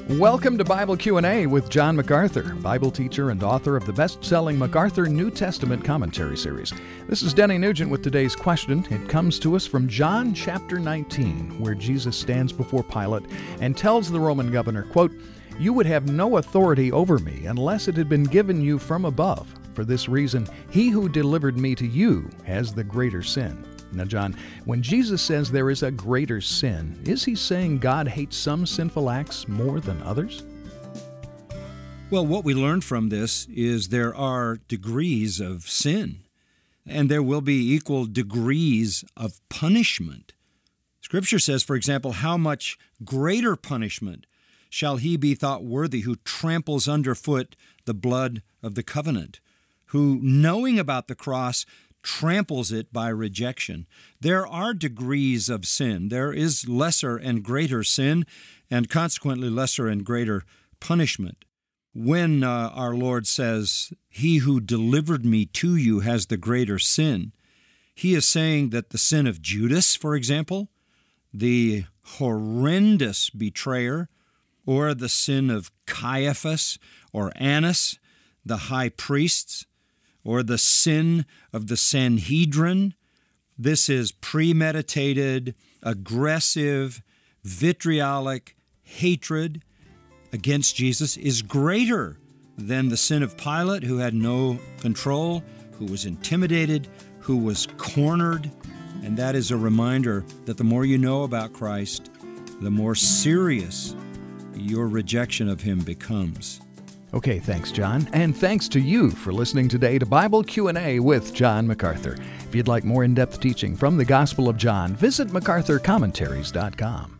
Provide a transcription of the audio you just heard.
Welcome to Bible Q&A with John MacArthur, Bible teacher and author of the best-selling MacArthur New Testament Commentary Series. This is Denny Nugent with today's question. It comes to us from John chapter 19, where Jesus stands before Pilate and tells the Roman governor, quote, "You would have no authority over me unless it had been given you from above. For this reason, he who delivered me to you has the greater sin." Now, John, when Jesus says there is a greater sin, is he saying God hates some sinful acts more than others? Well, what we learn from this is there are degrees of sin, and there will be equal degrees of punishment. Scripture says, for example, how much greater punishment shall he be thought worthy who tramples underfoot the blood of the covenant, who, knowing about the cross, tramples it by rejection. There are degrees of sin. There is lesser and greater sin, and consequently lesser and greater punishment. When our Lord says, "He who delivered me to you has the greater sin," he is saying that the sin of Judas, for example, the horrendous betrayer, or the sin of Caiaphas or Annas, the high priests, or the sin of the Sanhedrin. This is premeditated, aggressive, vitriolic hatred against Jesus is greater than the sin of Pilate, who had no control, who was intimidated, who was cornered. And that is a reminder that the more you know about Christ, the more serious your rejection of him becomes. Okay, thanks, John. And thanks to you for listening today to Bible Q&A with John MacArthur. If you'd like more in-depth teaching from the Gospel of John, visit MacArthurCommentaries.com.